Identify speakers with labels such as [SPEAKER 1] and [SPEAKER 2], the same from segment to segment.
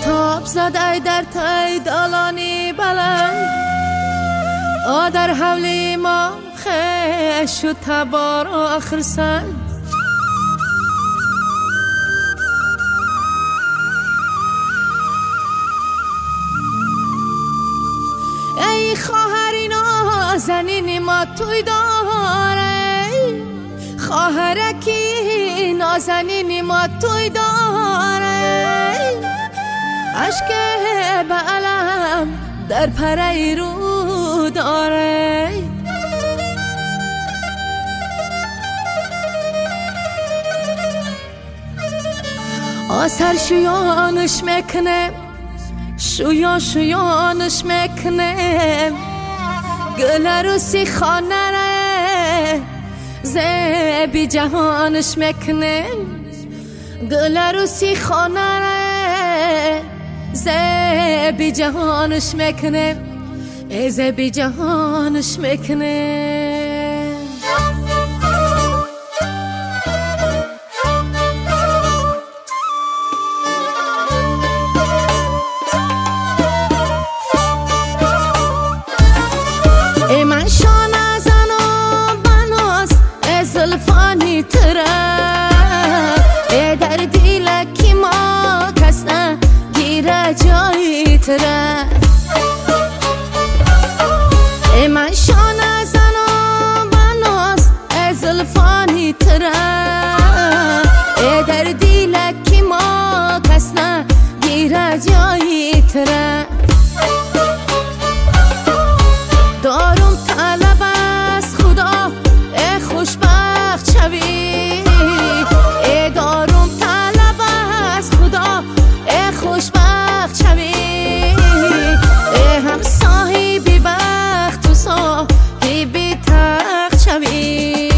[SPEAKER 1] آفتاب زد ای در تای دالانی بلند، در حولی ما خش و تبار آخر سن. ای خواهری نازنینی ما توی داره، خواهرکی نازنینی ما توی داره، عشق به علم در پره رو داره. آسر شویانش میکنه، شویانش میکنه، گل روسی خانه ره زبی جهانش میکنه، گل روسی خانه ره زبی جهانش میکنه، زبی جهانش میکنه. ای من شانه زن و بناز ای زلفانی تره، ای در دیلکی ما کس نه گیره جایی تره. ای من شانه زن و بناز ای زلفانی تره، ای در دیلکی ما کس نه گیره جایی تره. دارم طلب از خدا ای خوشبخت شوی، ای دارم طلب از خدا ای خوشبخت شوی، ای هم صاحبی بخت و صاحبی تخت شوی،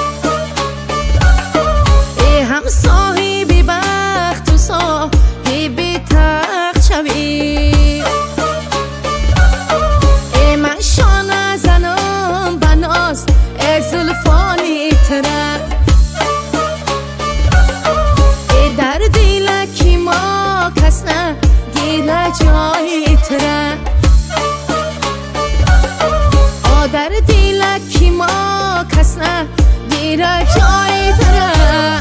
[SPEAKER 1] ای هم صاحبی بخت و صاحبی تخت شوی. زلفانی تره، ای در دیلکی ما کس نه گیره جایی تره، در دیلکی ما کس نه گیره جایی تره.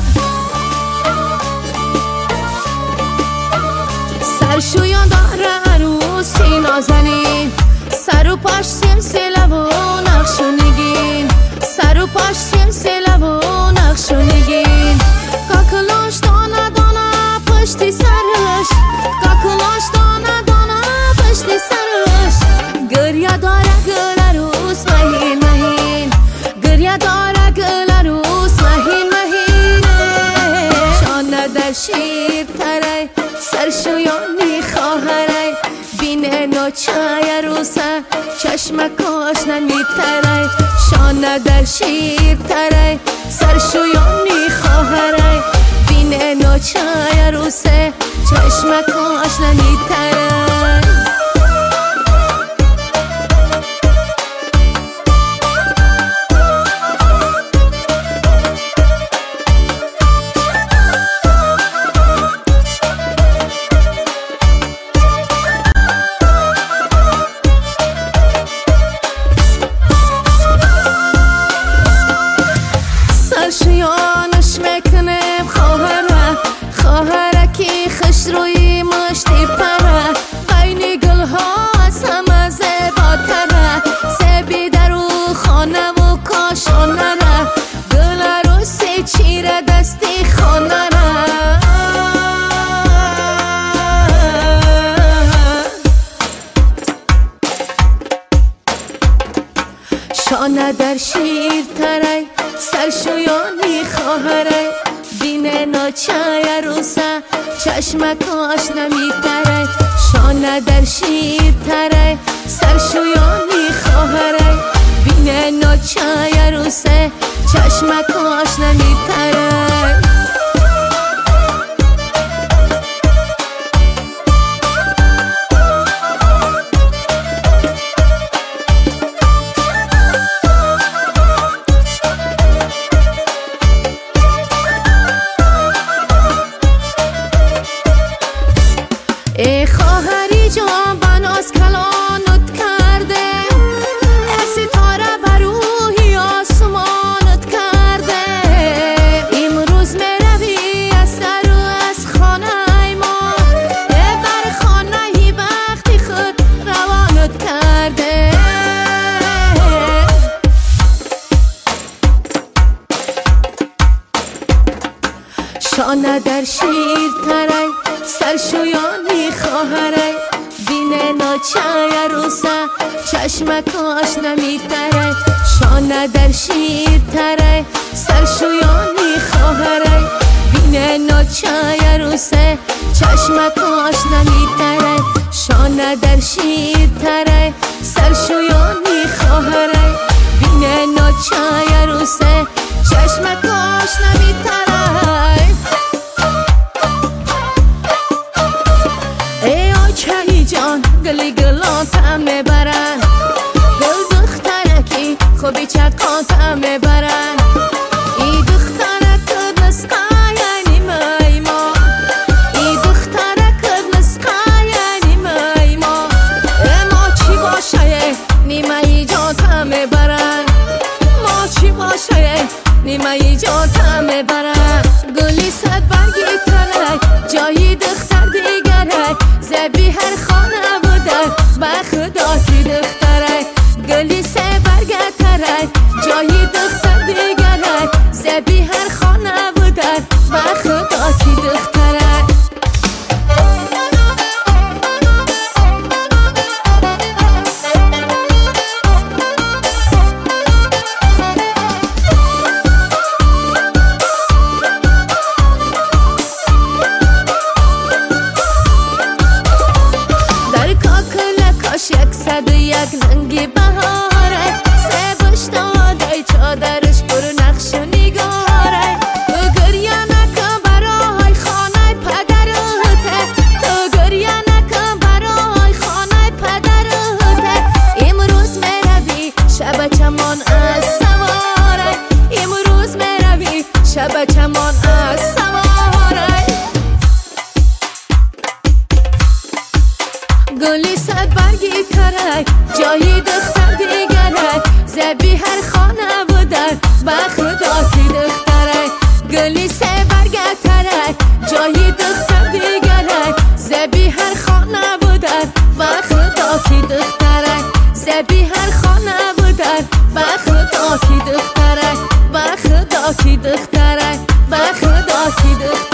[SPEAKER 1] سرشویان داره عروسی نازنین، سر و پاش سلسله و نقش و نگین، سر و پاش سلسله و نقش و نگین، کاکلاش دانه دانه پشتی سرش، کاکلاش دانه دانه پشتی سرش، گریه داره گل روز مهین مهین، گریه داره گل روز مهین مهین. شانه در شیر تره سرشویانی خواهره، بینه نوچه روسه چشمکاش نمیتره، شانه در شیر تره سرشویانی خواهره، بینه نوچه روسه چشمکاش نمیتره. سرشویانش میکنم خواهره، خواهره کی خش روی مشتی پره، بین گلها از همه زیباتره، زبی در او خانه و کاشانه ره، گل روسی چیره دستی خانه ره. شانه در شیر تره سرشویانی خواهره، بینه ناچه روسه چشمکاش نمیتره، شانه در شیر تره سرشویانی خواهره، بینه ناچه روسه چشمکاش نمیتره. ای خواهری جان بناز کلانت کرده ستاره بر روحی آسمانت کرده امروز میروی از سر و از خانه ما بر خانه بخت خود روانت کرده شانه در شیر تره سرشویانی خواهره بینه ناچه روسه چشمکاش نمیتره شانه در شیر تره سرشویانی خواهره بینه ناچه روسه چشمکاش نمیتره شانه در شیر تره سرشویانی خواهره بینه ناچه روسه چشمکاش نمیتره چهی جان گلی گلانتم میبرن گل دخترکی خوبی چکانتم میبرن ای دخترک نسقای نیمه ما ای دخترک نسقای نیمه ما ما چی باشه نیمه ای جانتم میبرن ما چی باشه نیمه ای جانتم میبرن گلی صد برگی تره جایی دختر دیگره زبی هر خانه بوده با خدا کی دختره گلی سه برگه تره جایی دختر دیگره زبی هر خانه بوده با خدا کی دختره یک ننگی بهاره سه بشتاده چادرش پر نقش و نگاره تو گریه نکن برای خانه پدرته تو گریه نکن برای خانه پدرته امروز میروی شب چمان از سواره امروز میروی شب چمان از سواره گلی صد برگی تره جایی دختر دیگره زبی هر خانه بوده با خدا کی دختره گلی سه برگه تره جایی دختر دیگره زبی هر خانه بوده با خدا کی دختره زبی هر خانه بوده با خدا کی دختره با خدا کی دختره با خدا کی دختره